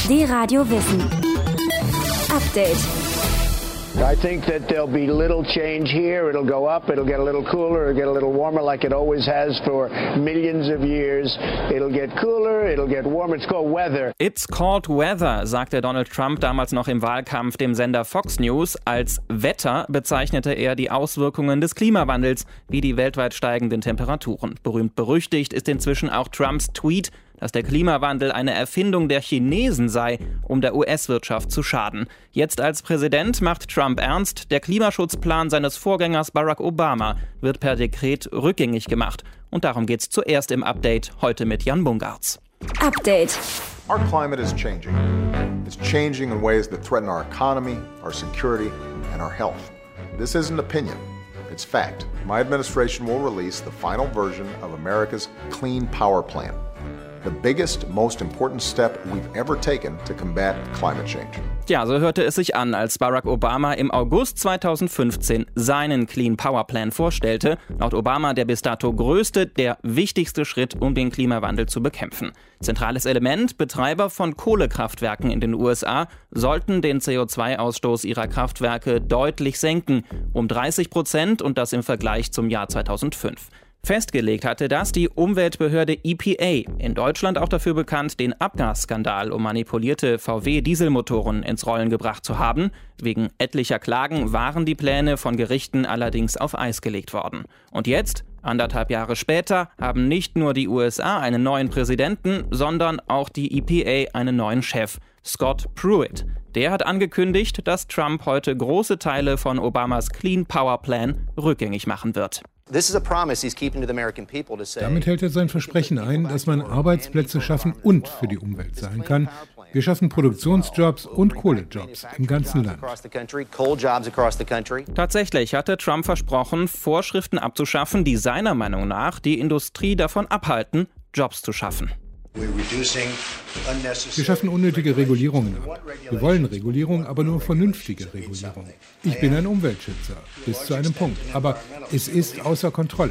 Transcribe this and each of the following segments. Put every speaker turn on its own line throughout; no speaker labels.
Die Radio Wissen. Update.
I think that there'll be little change here. It'll go up, it'll get a little cooler, it'll get a little warmer like it always has for millions of years. It'll get cooler, it'll get warmer. It's called weather.
It's called weather, sagte Donald Trump damals noch im Wahlkampf dem Sender Fox News. Als Wetter bezeichnete er die Auswirkungen des Klimawandels, wie die weltweit steigenden Temperaturen. Berühmt berüchtigt ist inzwischen auch Trumps Tweet, dass der Klimawandel eine Erfindung der Chinesen sei, um der US-Wirtschaft zu schaden. Jetzt als Präsident macht Trump ernst, der Klimaschutzplan seines Vorgängers Barack Obama wird per Dekret rückgängig gemacht. Und darum geht's zuerst im Update, heute mit Jan Bungartz.
Update.
Our climate is changing. It's changing in ways that threaten our economy, our security, and our health. This isn't opinion. It's fact. My administration will release the final version of America's Clean Power Plan. The biggest, most important step we've ever taken to combat climate change.
Ja, so hörte es sich an, als Barack Obama im August 2015 seinen Clean Power Plan vorstellte. Laut Obama der bis dato größte, der wichtigste Schritt, um den Klimawandel zu bekämpfen. Zentrales Element: Betreiber von Kohlekraftwerken in den USA sollten den CO2-Ausstoß ihrer Kraftwerke deutlich senken, um 30% und das im Vergleich zum Jahr 2005. Festgelegt hatte das die Umweltbehörde EPA, in Deutschland auch dafür bekannt, den Abgasskandal um manipulierte VW-Dieselmotoren ins Rollen gebracht zu haben. Wegen etlicher Klagen waren die Pläne von Gerichten allerdings auf Eis gelegt worden. Und jetzt, 1,5 Jahre später, haben nicht nur die USA einen neuen Präsidenten, sondern auch die EPA einen neuen Chef, Scott Pruitt. Der hat angekündigt, dass Trump heute große Teile von Obamas Clean Power Plan rückgängig machen wird.
Damit hält er sein Versprechen ein, dass man Arbeitsplätze schaffen und für die Umwelt sein kann. Wir schaffen Produktionsjobs und Kohlejobs im ganzen Land.
Tatsächlich hatte Trump versprochen, Vorschriften abzuschaffen, die seiner Meinung nach die Industrie davon abhalten, Jobs zu schaffen.
Wir schaffen unnötige Regulierungen ab. Wir wollen Regulierung, aber nur vernünftige Regulierung. Ich bin ein Umweltschützer, bis zu einem Punkt. Aber es ist außer Kontrolle.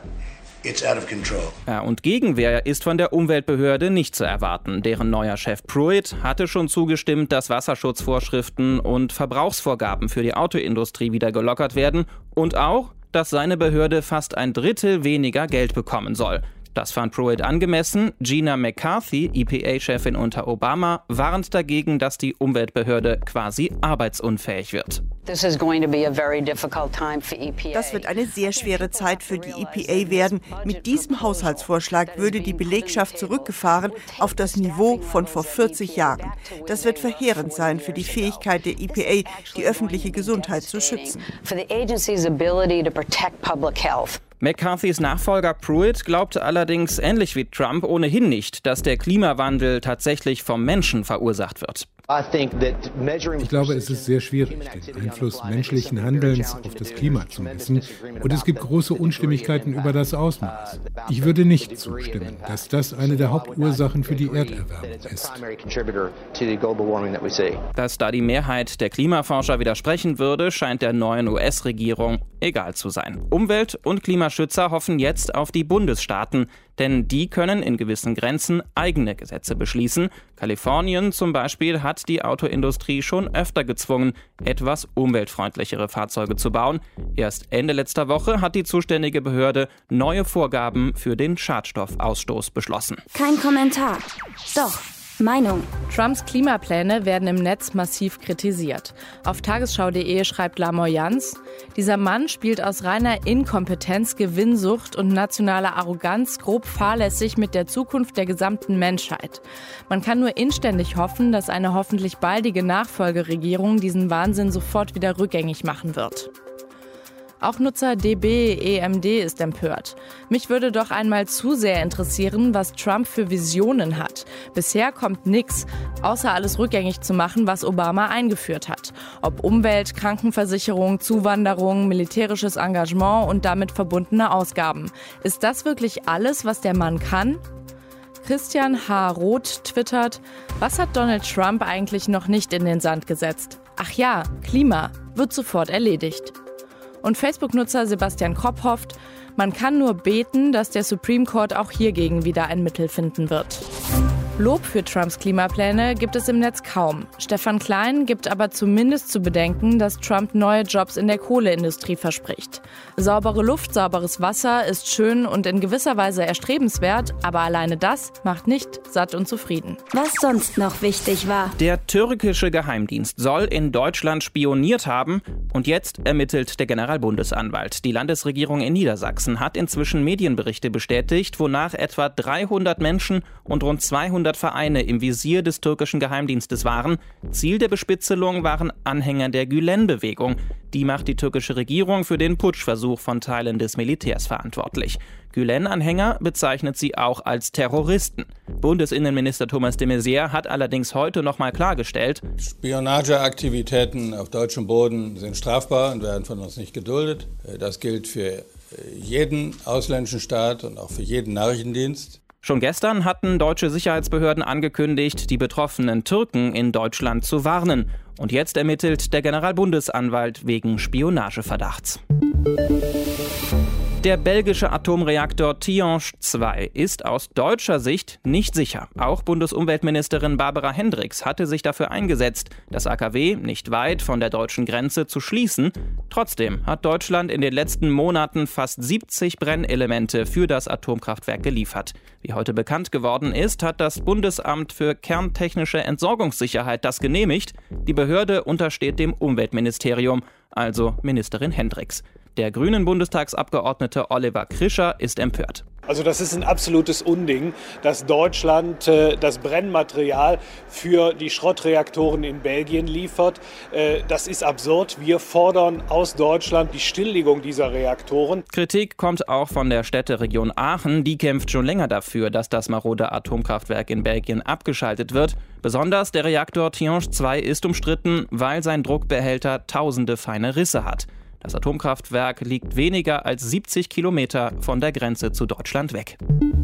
Ja, und Gegenwehr ist von der Umweltbehörde nicht zu erwarten. Deren neuer Chef Pruitt hatte schon zugestimmt, dass Wasserschutzvorschriften und Verbrauchsvorgaben für die Autoindustrie wieder gelockert werden. Und auch, dass seine Behörde fast 1/3 weniger Geld bekommen soll. Das fand Pruitt angemessen. Gina McCarthy, EPA-Chefin unter Obama, warnt dagegen, dass die Umweltbehörde quasi arbeitsunfähig wird.
Das wird eine sehr schwere Zeit für die EPA werden. Mit diesem Haushaltsvorschlag würde die Belegschaft zurückgefahren auf das Niveau von vor 40 Jahren. Das wird verheerend sein für die Fähigkeit der EPA, die öffentliche Gesundheit zu schützen.
McCarthys Nachfolger Pruitt glaubte allerdings, ähnlich wie Trump, ohnehin nicht, dass der Klimawandel tatsächlich vom Menschen verursacht wird.
Ich glaube, es ist sehr schwierig, den Einfluss menschlichen Handelns auf das Klima zu messen. Und es gibt große Unstimmigkeiten über das Ausmaß. Ich würde nicht zustimmen, dass das eine der Hauptursachen für die Erderwärmung ist.
Dass da die Mehrheit der Klimaforscher widersprechen würde, scheint der neuen US-Regierung egal zu sein. Umwelt- und Klimaschützer hoffen jetzt auf die Bundesstaaten, denn die können in gewissen Grenzen eigene Gesetze beschließen. Kalifornien zum Beispiel hat die Autoindustrie schon öfter gezwungen, etwas umweltfreundlichere Fahrzeuge zu bauen. Erst Ende letzter Woche hat die zuständige Behörde neue Vorgaben für den Schadstoffausstoß beschlossen.
Kein Kommentar. Doch. Meinung.
Trumps Klimapläne werden im Netz massiv kritisiert. Auf tagesschau.de schreibt Lamoyans: Dieser Mann spielt aus reiner Inkompetenz, Gewinnsucht und nationaler Arroganz grob fahrlässig mit der Zukunft der gesamten Menschheit. Man kann nur inständig hoffen, dass eine hoffentlich baldige Nachfolgeregierung diesen Wahnsinn sofort wieder rückgängig machen wird. Auch Nutzer DBEMD ist empört. Mich würde doch einmal zu sehr interessieren, was Trump für Visionen hat. Bisher kommt nichts, außer alles rückgängig zu machen, was Obama eingeführt hat. Ob Umwelt, Krankenversicherung, Zuwanderung, militärisches Engagement und damit verbundene Ausgaben. Ist das wirklich alles, was der Mann kann? Christian H. Roth twittert: Was hat Donald Trump eigentlich noch nicht in den Sand gesetzt? Ach ja, Klima wird sofort erledigt. Und Facebook-Nutzer Sebastian Kropp hofft, man kann nur beten, dass der Supreme Court auch hiergegen wieder ein Mittel finden wird. Lob für Trumps Klimapläne gibt es im Netz kaum. Stefan Klein gibt aber zumindest zu bedenken, dass Trump neue Jobs in der Kohleindustrie verspricht. Saubere Luft, sauberes Wasser ist schön und in gewisser Weise erstrebenswert, aber alleine das macht nicht satt und zufrieden.
Was sonst noch wichtig war.
Der türkische Geheimdienst soll in Deutschland spioniert haben und jetzt ermittelt der Generalbundesanwalt. Die Landesregierung in Niedersachsen hat inzwischen Medienberichte bestätigt, wonach etwa 300 Menschen und rund 200 Vereine im Visier des türkischen Geheimdienstes waren. Ziel der Bespitzelung waren Anhänger der Gülen-Bewegung. Die macht die türkische Regierung für den Putschversuch von Teilen des Militärs verantwortlich. Gülen-Anhänger bezeichnet sie auch als Terroristen. Bundesinnenminister Thomas de Maizière hat allerdings heute noch mal klargestellt:
Spionageaktivitäten auf deutschem Boden sind strafbar und werden von uns nicht geduldet. Das gilt für jeden ausländischen Staat und auch für jeden Nachrichtendienst.
Schon gestern hatten deutsche Sicherheitsbehörden angekündigt, die betroffenen Türken in Deutschland zu warnen. Und jetzt ermittelt der Generalbundesanwalt wegen Spionageverdachts. Der belgische Atomreaktor Tihange 2 ist aus deutscher Sicht nicht sicher. Auch Bundesumweltministerin Barbara Hendricks hatte sich dafür eingesetzt, das AKW nicht weit von der deutschen Grenze zu schließen. Trotzdem hat Deutschland in den letzten Monaten fast 70 Brennelemente für das Atomkraftwerk geliefert. Wie heute bekannt geworden ist, hat das Bundesamt für kerntechnische Entsorgungssicherheit das genehmigt. Die Behörde untersteht dem Umweltministerium, also Ministerin Hendricks. Der grünen Bundestagsabgeordnete Oliver Krischer ist empört.
Also das ist ein absolutes Unding, dass Deutschland das Brennmaterial für die Schrottreaktoren in Belgien liefert. Das ist absurd. Wir fordern aus Deutschland die Stilllegung dieser Reaktoren.
Kritik kommt auch von der Städteregion Aachen. Die kämpft schon länger dafür, dass das marode Atomkraftwerk in Belgien abgeschaltet wird. Besonders der Reaktor Tihange 2 ist umstritten, weil sein Druckbehälter tausende feine Risse hat. Das Atomkraftwerk liegt weniger als 70 Kilometer von der Grenze zu Deutschland weg.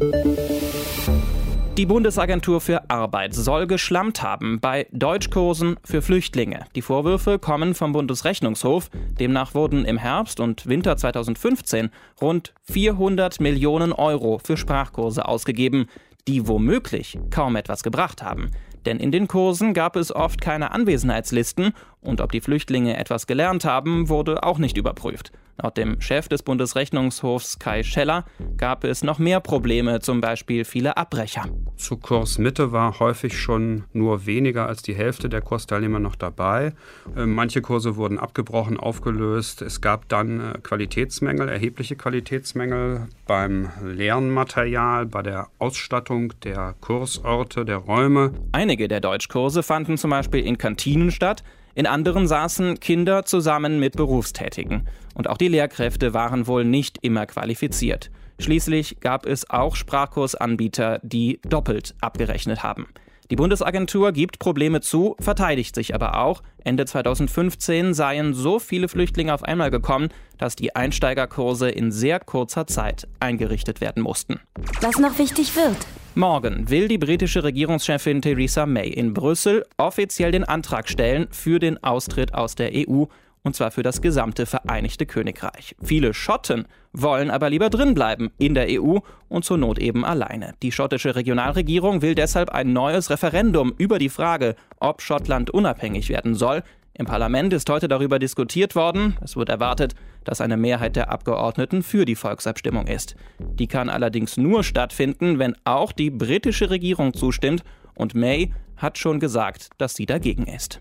Die Bundesagentur für Arbeit soll geschlampt haben bei Deutschkursen für Flüchtlinge. Die Vorwürfe kommen vom Bundesrechnungshof. Demnach wurden im Herbst und Winter 2015 rund 400 Millionen Euro für Sprachkurse ausgegeben, die womöglich kaum etwas gebracht haben. Denn in den Kursen gab es oft keine Anwesenheitslisten und ob die Flüchtlinge etwas gelernt haben, wurde auch nicht überprüft. Laut dem Chef des Bundesrechnungshofs Kai Scheller gab es noch mehr Probleme, zum Beispiel viele Abbrecher.
Zur Kursmitte war häufig schon nur weniger als die Hälfte der Kursteilnehmer noch dabei. Manche Kurse wurden abgebrochen, aufgelöst. Es gab dann Qualitätsmängel, erhebliche Qualitätsmängel beim Lernmaterial, bei der Ausstattung der Kursorte, der Räume.
Einige der Deutschkurse fanden zum Beispiel in Kantinen statt. In anderen saßen Kinder zusammen mit Berufstätigen. Und auch die Lehrkräfte waren wohl nicht immer qualifiziert. Schließlich gab es auch Sprachkursanbieter, die doppelt abgerechnet haben. Die Bundesagentur gibt Probleme zu, verteidigt sich aber auch. Ende 2015 seien so viele Flüchtlinge auf einmal gekommen, dass die Einsteigerkurse in sehr kurzer Zeit eingerichtet werden mussten.
Was noch wichtig wird.
Morgen will die britische Regierungschefin Theresa May in Brüssel offiziell den Antrag stellen für den Austritt aus der EU, und zwar für das gesamte Vereinigte Königreich. Viele Schotten wollen aber lieber drinbleiben in der EU und zur Not eben alleine. Die schottische Regionalregierung will deshalb ein neues Referendum über die Frage, ob Schottland unabhängig werden soll. Im Parlament ist heute darüber diskutiert worden. Es wird erwartet, dass eine Mehrheit der Abgeordneten für die Volksabstimmung ist. Die kann allerdings nur stattfinden, wenn auch die britische Regierung zustimmt. Und May hat schon gesagt, dass sie dagegen ist.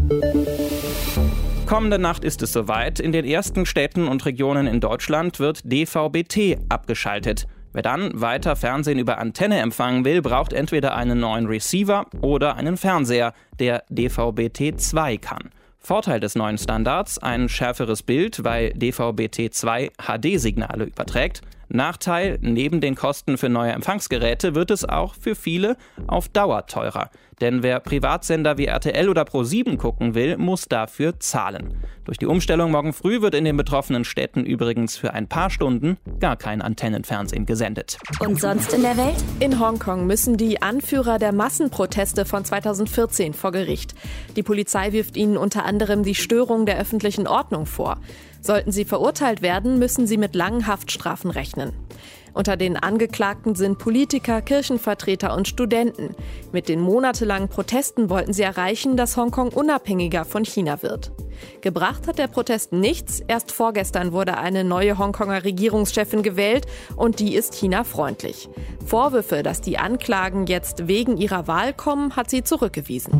Kommende Nacht ist es soweit. In den ersten Städten und Regionen in Deutschland wird DVB-T abgeschaltet. Wer dann weiter Fernsehen über Antenne empfangen will, braucht entweder einen neuen Receiver oder einen Fernseher, der DVB-T2 kann. Vorteil des neuen Standards: ein schärferes Bild, weil DVB-T2 HD-Signale überträgt. Nachteil: neben den Kosten für neue Empfangsgeräte wird es auch für viele auf Dauer teurer. Denn wer Privatsender wie RTL oder Pro7 gucken will, muss dafür zahlen. Durch die Umstellung morgen früh wird in den betroffenen Städten übrigens für ein paar Stunden gar kein Antennenfernsehen gesendet.
Und sonst in der Welt?
In Hongkong müssen die Anführer der Massenproteste von 2014 vor Gericht. Die Polizei wirft ihnen unter anderem die Störung der öffentlichen Ordnung vor. Sollten sie verurteilt werden, müssen sie mit langen Haftstrafen rechnen. Unter den Angeklagten sind Politiker, Kirchenvertreter und Studenten. Mit den monatelangen Protesten wollten sie erreichen, dass Hongkong unabhängiger von China wird. Gebracht hat der Protest nichts. Erst vorgestern wurde eine neue Hongkonger Regierungschefin gewählt und die ist China-freundlich. Vorwürfe, dass die Anklagen jetzt wegen ihrer Wahl kommen, hat sie zurückgewiesen.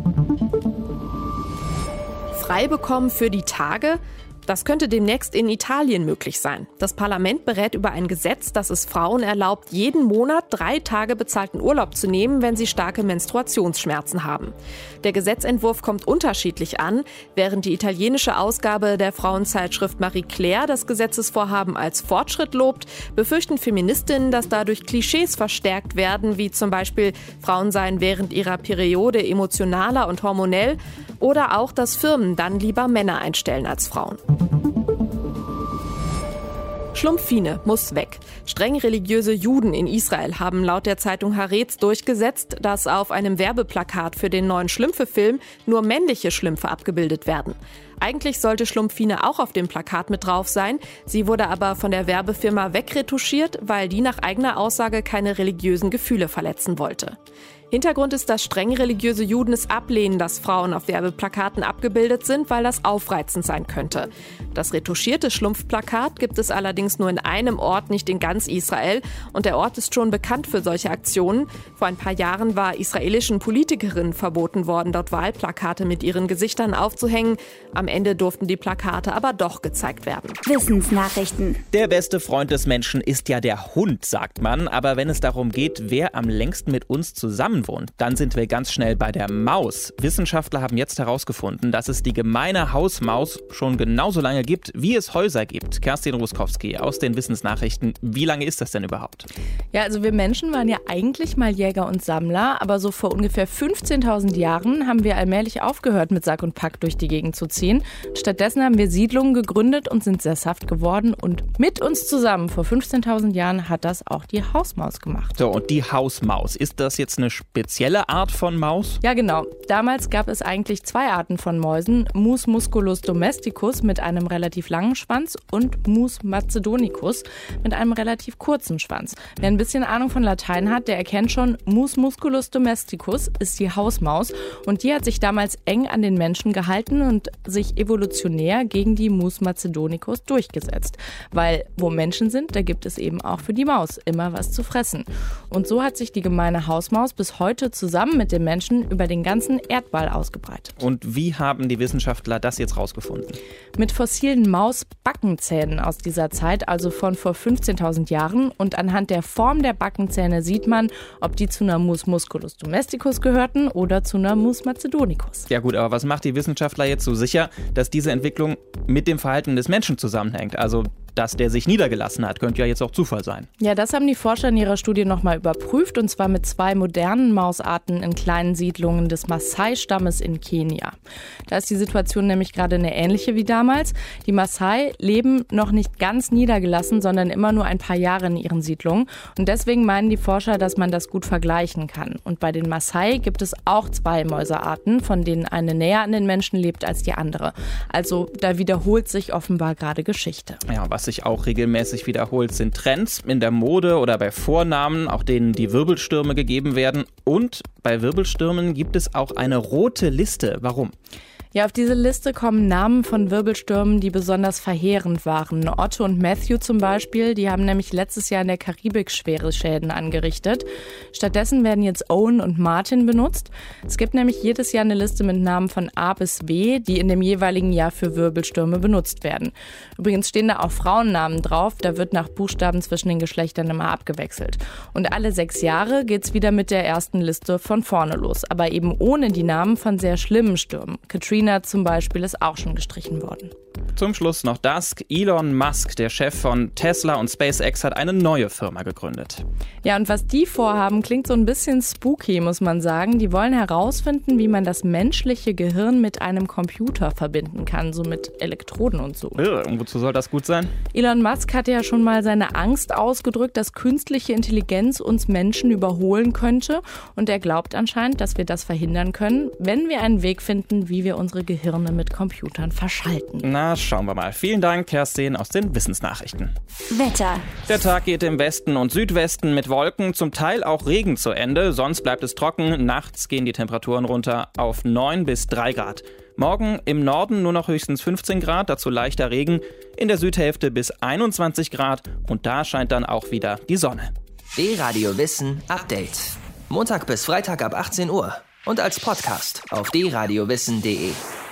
Frei bekommen für die Tage? Das könnte demnächst in Italien möglich sein. Das Parlament berät über ein Gesetz, das es Frauen erlaubt, jeden Monat 3 Tage bezahlten Urlaub zu nehmen, wenn sie starke Menstruationsschmerzen haben. Der Gesetzentwurf kommt unterschiedlich an. Während die italienische Ausgabe der Frauenzeitschrift Marie Claire das Gesetzesvorhaben als Fortschritt lobt, befürchten Feministinnen, dass dadurch Klischees verstärkt werden, wie zum Beispiel Frauen seien während ihrer Periode emotionaler und hormonell, oder auch, dass Firmen dann lieber Männer einstellen als Frauen. Schlumpfine muss weg. Streng religiöse Juden in Israel haben laut der Zeitung Haaretz durchgesetzt, dass auf einem Werbeplakat für den neuen Schlümpfe-Film nur männliche Schlümpfe abgebildet werden. Eigentlich sollte Schlumpfine auch auf dem Plakat mit drauf sein. Sie wurde aber von der Werbefirma wegretuschiert, weil die nach eigener Aussage keine religiösen Gefühle verletzen wollte. Hintergrund ist, dass streng religiöse Juden es ablehnen, dass Frauen auf Werbeplakaten abgebildet sind, weil das aufreizend sein könnte. Das retuschierte Schlumpfplakat gibt es allerdings nur in einem Ort, nicht in ganz Israel. Und der Ort ist schon bekannt für solche Aktionen. Vor ein paar Jahren war israelischen Politikerinnen verboten worden, dort Wahlplakate mit ihren Gesichtern aufzuhängen. Am Ende durften die Plakate aber doch gezeigt werden.
Wissensnachrichten.
Der beste Freund des Menschen ist ja der Hund, sagt man. Aber wenn es darum geht, wer am längsten mit uns zusammenwohnt, dann sind wir ganz schnell bei der Maus. Wissenschaftler haben jetzt herausgefunden, dass es die gemeine Hausmaus schon genauso lange gibt, wie es Häuser gibt. Kerstin Ruskowski aus den Wissensnachrichten. Wie lange ist das denn überhaupt?
Ja, also wir Menschen waren ja eigentlich mal Jäger und Sammler, aber so vor ungefähr 15.000 Jahren haben wir allmählich aufgehört, mit Sack und Pack durch die Gegend zu ziehen. Stattdessen haben wir Siedlungen gegründet und sind sesshaft geworden und mit uns zusammen vor 15.000 Jahren hat das auch die Hausmaus gemacht.
So, und die Hausmaus, ist das jetzt eine spezielle Art von Maus?
Ja, genau. Damals gab es eigentlich 2 Arten von Mäusen. Mus musculus domesticus mit einem relativ langen Schwanz und Mus macedonicus mit einem relativ kurzen Schwanz. Wer ein bisschen Ahnung von Latein hat, der erkennt schon, Mus musculus domesticus ist die Hausmaus und die hat sich damals eng an den Menschen gehalten und sich evolutionär gegen die Mus macedonicus durchgesetzt. Weil wo Menschen sind, da gibt es eben auch für die Maus immer was zu fressen. Und so hat sich die gemeine Hausmaus bis heute zusammen mit den Menschen über den ganzen Erdball ausgebreitet.
Und wie haben die Wissenschaftler das jetzt rausgefunden?
Mit fossilen Mausbackenzähnen aus dieser Zeit, also von vor 15.000 Jahren. Und anhand der Form der Backenzähne sieht man, ob die zu einer Mus musculus domesticus gehörten oder zu einer Mus macedonicus.
Ja gut, aber was macht die Wissenschaftler jetzt so sicher, dass diese Entwicklung mit dem Verhalten des Menschen zusammenhängt? Also dass der sich niedergelassen hat, könnte ja jetzt auch Zufall sein.
Ja, das haben die Forscher in ihrer Studie nochmal überprüft und zwar mit 2 modernen Mausarten in kleinen Siedlungen des Maasai-Stammes in Kenia. Da ist die Situation nämlich gerade eine ähnliche wie damals. Die Maasai leben noch nicht ganz niedergelassen, sondern immer nur ein paar Jahre in ihren Siedlungen und deswegen meinen die Forscher, dass man das gut vergleichen kann. Und bei den Maasai gibt es auch 2 Mäusearten, von denen eine näher an den Menschen lebt als die andere. Also da wiederholt sich offenbar gerade Geschichte.
Ja, was sich auch regelmäßig wiederholt, sind Trends in der Mode oder bei Vornamen, auch denen die Wirbelstürme gegeben werden. Und bei Wirbelstürmen gibt es auch eine rote Liste. Warum?
Ja, auf diese Liste kommen Namen von Wirbelstürmen, die besonders verheerend waren. Otto und Matthew zum Beispiel, die haben nämlich letztes Jahr in der Karibik schwere Schäden angerichtet. Stattdessen werden jetzt Owen und Martin benutzt. Es gibt nämlich jedes Jahr eine Liste mit Namen von A bis W, die in dem jeweiligen Jahr für Wirbelstürme benutzt werden. Übrigens stehen da auch Frauennamen drauf, da wird nach Buchstaben zwischen den Geschlechtern immer abgewechselt. Und alle 6 Jahre geht's wieder mit der ersten Liste von vorne los, aber eben ohne die Namen von sehr schlimmen Stürmen. Katrina zum Beispiel ist auch schon gestrichen worden.
Zum Schluss noch das. Elon Musk, der Chef von Tesla und SpaceX, hat eine neue Firma gegründet.
Ja, und was die vorhaben, klingt so ein bisschen spooky, muss man sagen. Die wollen herausfinden, wie man das menschliche Gehirn mit einem Computer verbinden kann, so mit Elektroden und so.
Und wozu soll das gut sein?
Elon Musk hatte ja schon mal seine Angst ausgedrückt, dass künstliche Intelligenz uns Menschen überholen könnte. Und er glaubt anscheinend, dass wir das verhindern können, wenn wir einen Weg finden, wie wir uns unsere Gehirne mit Computern verschalten.
Na, schauen wir mal. Vielen Dank, Kerstin, aus den Wissensnachrichten.
Wetter.
Der Tag geht im Westen und Südwesten mit Wolken, zum Teil auch Regen zu Ende. Sonst bleibt es trocken. Nachts gehen die Temperaturen runter auf 9 bis 3 Grad. Morgen im Norden nur noch höchstens 15 Grad, dazu leichter Regen. In der Südhälfte bis 21 Grad und da scheint dann auch wieder die Sonne.
D-Radio Wissen Update. Montag bis Freitag ab 18 Uhr und als Podcast auf dradio-wissen.de.